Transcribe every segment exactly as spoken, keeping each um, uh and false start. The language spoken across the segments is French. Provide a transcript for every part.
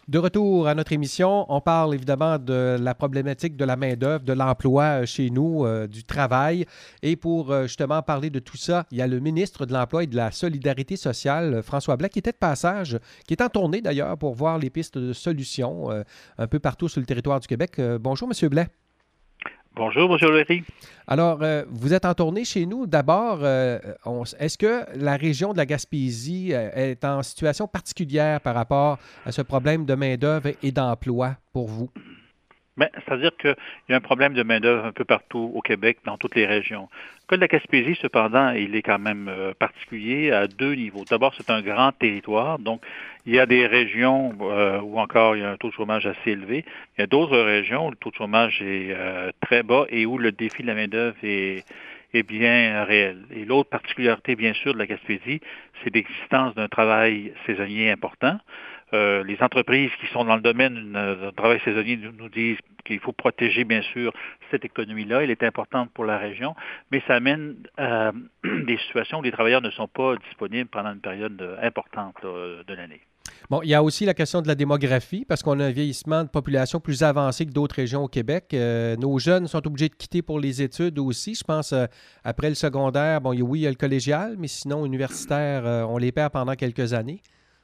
De retour à notre émission, on parle évidemment de la problématique de la main-d'œuvre, de l'emploi chez nous, euh, du travail. Et pour euh, justement parler de tout ça, il y a le ministre de l'Emploi et de la Solidarité sociale, François Blain, qui était de passage, qui est en tournée d'ailleurs pour voir les pistes de solutions euh, un peu partout sur le territoire du Québec. Euh, bonjour, M. Blain. Bonjour, M. Léry. Alors, euh, vous êtes en tournée chez nous. D'abord, euh, on- est-ce que la région de la Gaspésie euh, est en situation particulière par rapport à ce problème de main-d'œuvre et d'emploi pour vous? Ben, c'est-à-dire qu'il y a un problème de main-d'œuvre un peu partout au Québec, dans toutes les régions. Le cas de la Gaspésie, cependant, il est quand même euh, particulier à deux niveaux. D'abord, c'est un grand territoire, donc il y a des régions euh, où encore il y a un taux de chômage assez élevé. Il y a d'autres régions où le taux de chômage est euh, très bas et où le défi de la main-d'œuvre est, est bien réel. Et l'autre particularité, bien sûr, de la Gaspésie, c'est l'existence d'un travail saisonnier important. Euh, les entreprises qui sont dans le domaine euh, du travail saisonnier nous, nous disent qu'il faut protéger, bien sûr, cette économie-là. Elle est importante pour la région, mais ça amène à des situations où les travailleurs ne sont pas disponibles pendant une période euh, importante là, de l'année. Bon, il y a aussi la question de la démographie, parce qu'on a un vieillissement de population plus avancé que d'autres régions au Québec. Euh, nos jeunes sont obligés de quitter pour les études aussi. Je pense, euh, après le secondaire, bon, il y a- oui, il y a le collégial, mais sinon, universitaire, euh, on les perd pendant quelques années.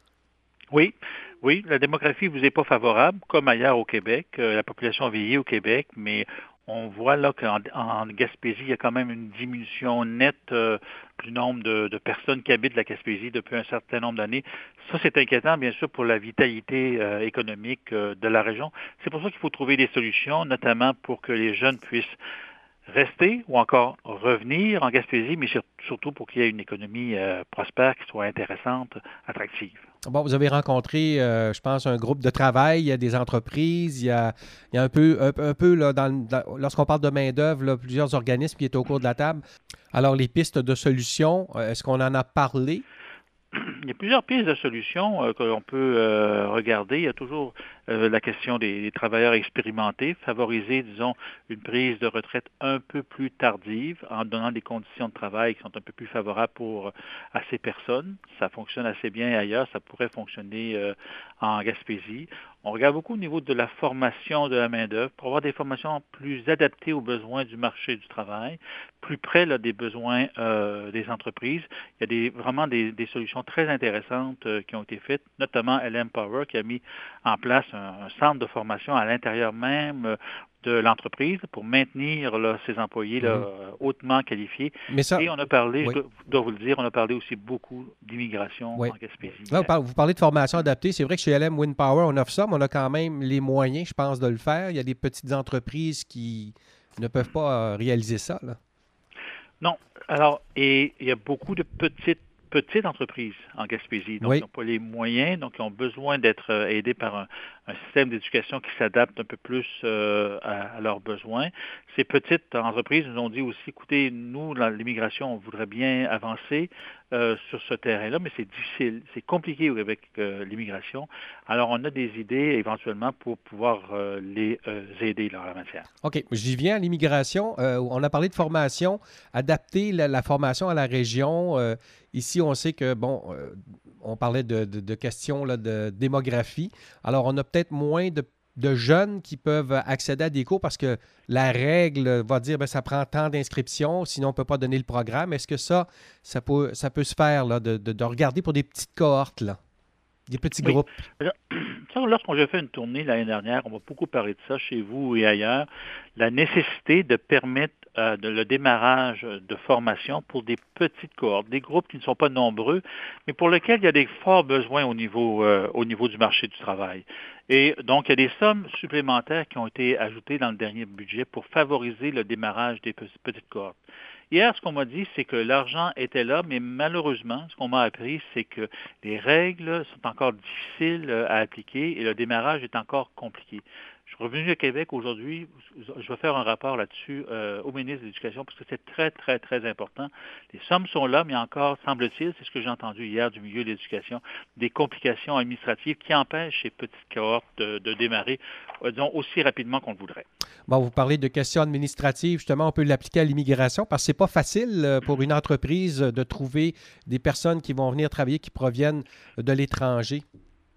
Oui, oui, la démographie vous est pas favorable, comme ailleurs au Québec. Euh, la population vieillit au Québec, mais on voit là qu'en en Gaspésie, il y a quand même une diminution nette euh, du nombre de, de personnes qui habitent la Gaspésie depuis un certain nombre d'années. Ça, c'est inquiétant, bien sûr, pour la vitalité euh, économique euh, de la région. C'est pour ça qu'il faut trouver des solutions, notamment pour que les jeunes puissent rester ou encore revenir en Gaspésie, mais sur- surtout pour qu'il y ait une économie euh, prospère, qui soit intéressante, attractive. Bon, vous avez rencontré, euh, je pense, un groupe de travail, il y a des entreprises, il y a, il y a un peu, un, un peu là, dans, le- dans- lorsqu'on parle de main-d'œuvre, là, plusieurs organismes qui étaient au cours de la table. Alors, les pistes de solutions, euh, est-ce qu'on en a parlé? Il y a plusieurs pistes de solutions euh, que l'on peut euh, regarder. Il y a toujours euh, la question des, des travailleurs expérimentés, favoriser, disons, une prise de retraite un peu plus tardive en donnant des conditions de travail qui sont un peu plus favorables pour à ces personnes. Ça fonctionne assez bien ailleurs, ça pourrait fonctionner euh, en Gaspésie. On regarde beaucoup au niveau de la formation de la main-d'œuvre pour avoir des formations plus adaptées aux besoins du marché du travail, plus près là, des besoins euh, des entreprises. Il y a des, vraiment des, des solutions très intéressantes euh, qui ont été faites, notamment L M Power qui a mis en place un, un centre de formation à l'intérieur même euh, de l'entreprise pour maintenir là, ses employés là, Mhm. euh, hautement qualifiés. Mais ça, Et on a parlé, je oui, dois, je dois vous le dire, on a parlé aussi beaucoup d'immigration oui. en Gaspésie Là, vous hier. parlez, vous parlez de formation adaptée. C'est vrai que chez L M Wind Power, on offre ça, mais on a quand même les moyens, je pense, de le faire. Il y a des petites entreprises qui ne peuvent pas euh, réaliser ça, là. Non. Alors, et il y a beaucoup de petites petites entreprises en Gaspésie, donc ils Oui. n'ont pas les moyens, donc ils ont besoin d'être euh, aidés par un, un système d'éducation qui s'adapte un peu plus euh, à, à leurs besoins. Ces petites entreprises nous ont dit aussi, écoutez, nous, dans l'immigration, on voudrait bien avancer euh, sur ce terrain-là, mais c'est difficile, c'est compliqué avec euh, l'immigration. Alors, on a des idées éventuellement pour pouvoir euh, les euh, aider là, en la matière. OK. J'y viens à l'immigration. Euh, on a parlé de formation, adapter la, la formation à la région. Euh, ici, on sait que, bon, euh, on parlait de, de- de questions là, de démographie. Alors, on a peut-être moins de, de jeunes qui peuvent accéder à des cours parce que la règle va dire que ça prend tant d'inscriptions, sinon on ne peut pas donner le programme. Est-ce que ça, ça peut, ça peut se faire, là, de, de- de regarder pour des petites cohortes, là, des petits Oui. groupes? Alors, ça, lorsqu'on a fait une tournée l'année dernière, on va beaucoup parler de ça chez vous et ailleurs, la nécessité de permettre euh, de- le démarrage de formation pour des petites cohortes, des groupes qui ne sont pas nombreux, mais pour lesquels il y a des forts besoins au niveau, euh, au niveau du marché du travail. Et donc, il y a des sommes supplémentaires qui ont été ajoutées dans le dernier budget pour favoriser le démarrage des pe- petites cohortes. Hier, ce qu'on m'a dit, c'est que l'argent était là, mais malheureusement, ce qu'on m'a appris, c'est que les règles sont encore difficiles euh, à appliquer et le démarrage est encore compliqué. Je suis revenu au Québec aujourd'hui, je vais faire un rapport là-dessus euh, au ministre de l'Éducation parce que c'est très, très, très important. Les sommes sont là, mais encore, semble-t-il, c'est ce que j'ai entendu hier du milieu de l'éducation, des complications administratives qui empêchent ces petites cohortes de, de démarrer, euh, disons, aussi rapidement qu'on le voudrait. Bon, vous parlez de questions administratives, justement, on peut l'appliquer à l'immigration parce que c'est pas facile euh, pour une entreprise euh, de trouver des personnes qui vont venir travailler qui proviennent de l'étranger.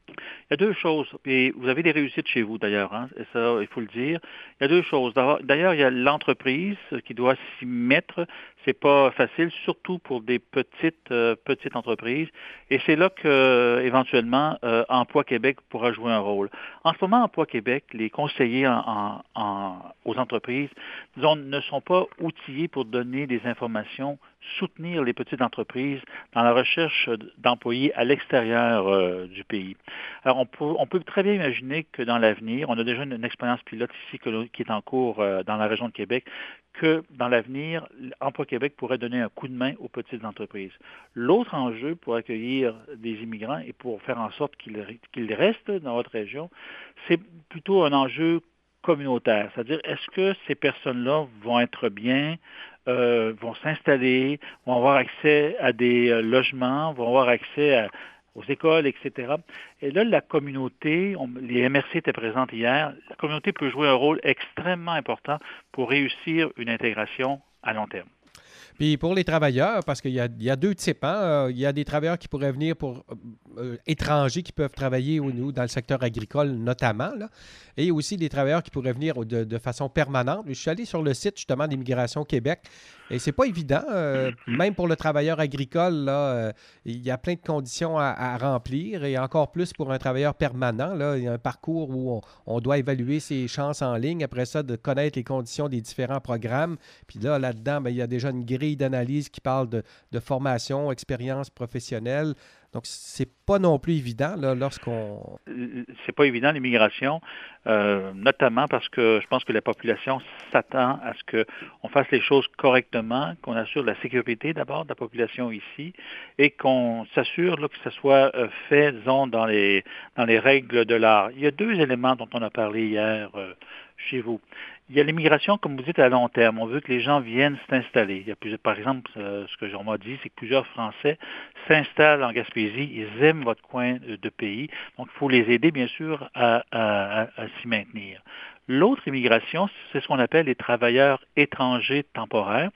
Il y a deux choses, et vous avez des réussites chez vous d'ailleurs, hein, et ça, il faut le dire. Il y a deux choses. D'ailleurs, il y a l'entreprise qui doit s'y mettre. C'est pas facile, surtout pour des petites euh, petites entreprises. Et c'est là que, euh, éventuellement, euh, Emploi Québec pourra jouer un rôle. En ce moment, Emploi Québec, les conseillers en, en, en, aux entreprises, disons, ne sont pas outillés pour donner des informations, soutenir les petites entreprises dans la recherche d'employés à l'extérieur euh, du pays. Alors, on peut, on peut très bien imaginer que dans l'avenir, on a déjà une, une expérience pilote ici que, qui est en cours euh, dans la région de Québec, que dans l'avenir, Emploi Québec pourrait donner un coup de main aux petites entreprises. L'autre enjeu pour accueillir des immigrants et pour faire en sorte qu'ils qu'ils restent dans votre région, c'est plutôt un enjeu communautaire. C'est-à-dire, est-ce que ces personnes-là vont être bien, euh, vont s'installer, vont avoir accès à des euh, logements, vont avoir accès à aux écoles, et cetera. Et là, la communauté, on, les M R C étaient présentes hier, la communauté peut jouer un rôle extrêmement important pour réussir une intégration à long terme. Puis pour les travailleurs, parce qu'il y a, il y a deux types, hein? Il y a des travailleurs qui pourraient venir pour euh, étrangers qui peuvent travailler au, nous, dans le secteur agricole notamment, là, et aussi des travailleurs qui pourraient venir de, de façon permanente. Je suis allé sur le site justement d'Immigration Québec et c'est pas évident, euh, même pour le travailleur agricole, là, euh, il y a plein de conditions à, à remplir et encore plus pour un travailleur permanent. Là, il y a un parcours où on, on doit évaluer ses chances en ligne, après ça, de connaître les conditions des différents programmes. Puis là, là-dedans, bien, il y a déjà une grille d'analyse qui parle de, de formation, expérience professionnelle. Donc, c'est pas non plus évident là, lorsqu'on... C'est pas évident, l'immigration, euh, notamment parce que je pense que la population s'attend à ce qu'on fasse les choses correctement, qu'on assure la sécurité d'abord de la population ici et qu'on s'assure là, que ce soit euh, fait, disons, dans les, dans les règles de l'art. Il y a deux éléments dont on a parlé hier euh, chez vous. Il y a l'immigration, comme vous dites, à long terme. On veut que les gens viennent s'installer. Il y a plusieurs, par exemple, euh, ce que j'en m'a dit, c'est que plusieurs Français s'installent en Gaspésie. Ils aiment votre coin de pays. Donc, il faut les aider, bien sûr, à, à, à, à s'y maintenir. L'autre immigration, c'est ce qu'on appelle les travailleurs étrangers temporaires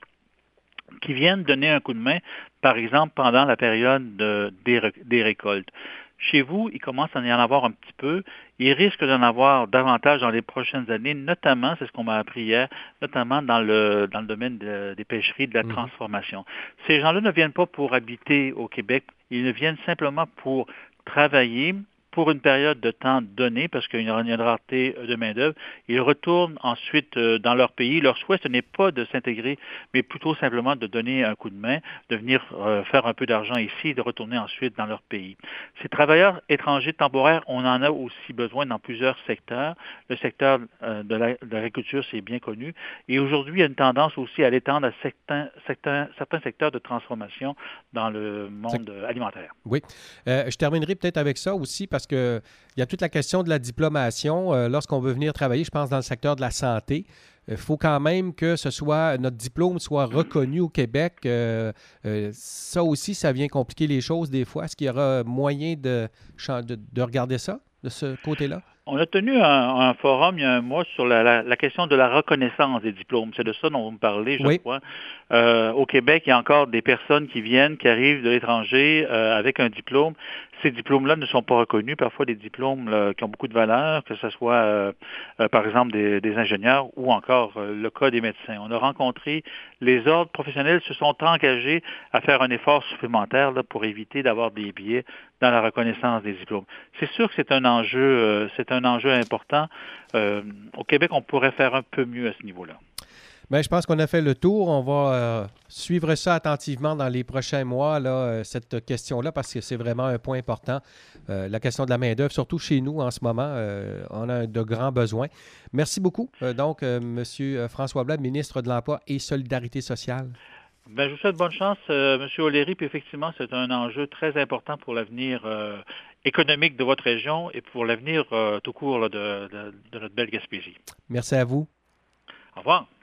qui viennent donner un coup de main, par exemple, pendant la période de, des, des récoltes. Chez vous, il commence à y en avoir un petit peu. Il risque d'en avoir davantage dans les prochaines années, notamment, c'est ce qu'on m'a appris hier, notamment dans le dans le domaine de, des pêcheries, de la transformation. Mmh. Ces gens-là ne viennent pas pour habiter au Québec, ils viennent simplement pour travailler pour une période de temps donnée, parce qu'il y a une rareté de main-d'œuvre. Ils retournent ensuite dans leur pays. Leur souhait, ce n'est pas de s'intégrer, mais plutôt simplement de donner un coup de main, de venir euh, faire un peu d'argent ici et de retourner ensuite dans leur pays. Ces travailleurs étrangers temporaires, on en a aussi besoin dans plusieurs secteurs. Le secteur euh, de l'agriculture, c'est bien connu. Et aujourd'hui, il y a une tendance aussi à l'étendre à certains, certains, certains secteurs de transformation dans le monde C'est... alimentaire. Oui. Euh, je terminerai peut-être avec ça aussi, parce Parce qu'il y a toute la question de la diplomation. Euh, lorsqu'on veut venir travailler, je pense, dans le secteur de la santé, il euh, faut quand même que ce soit notre diplôme soit reconnu au Québec. Euh, euh, ça aussi, ça vient compliquer les choses des fois. Est-ce qu'il y aura moyen de, de, de regarder ça, de ce côté-là? On a tenu un, un forum il y a un mois sur la, la, la question de la reconnaissance des diplômes. C'est de ça dont vous me parlez, je oui. crois. Euh, au Québec, il y a encore des personnes qui viennent, qui arrivent de l'étranger euh, avec un diplôme. Ces diplômes-là ne sont pas reconnus. Parfois, des diplômes là, qui ont beaucoup de valeur, que ce soit, euh, euh, par exemple, des, des ingénieurs ou encore euh, le cas des médecins. On a rencontré les ordres professionnels se sont engagés à faire un effort supplémentaire là, pour éviter d'avoir des biais dans la reconnaissance des diplômes. C'est sûr que c'est un enjeu, euh, c'est un enjeu important. Euh, au Québec, on pourrait faire un peu mieux à ce niveau-là. Bien, je pense qu'on a fait le tour. On va euh, suivre ça attentivement dans les prochains mois, là, euh, cette question-là, parce que c'est vraiment un point important. Euh, la question de la main-d'œuvre, surtout chez nous en ce moment, euh, on a de grands besoins. Merci beaucoup. Euh, donc, euh, M. François Blais, ministre de l'Emploi et Solidarité sociale. Bien, je vous souhaite bonne chance, euh, M. O'Leary. Puis effectivement, c'est un enjeu très important pour l'avenir euh, économique de votre région et pour l'avenir euh, tout court là, de, de, de notre belle Gaspésie. Merci à vous. Au revoir.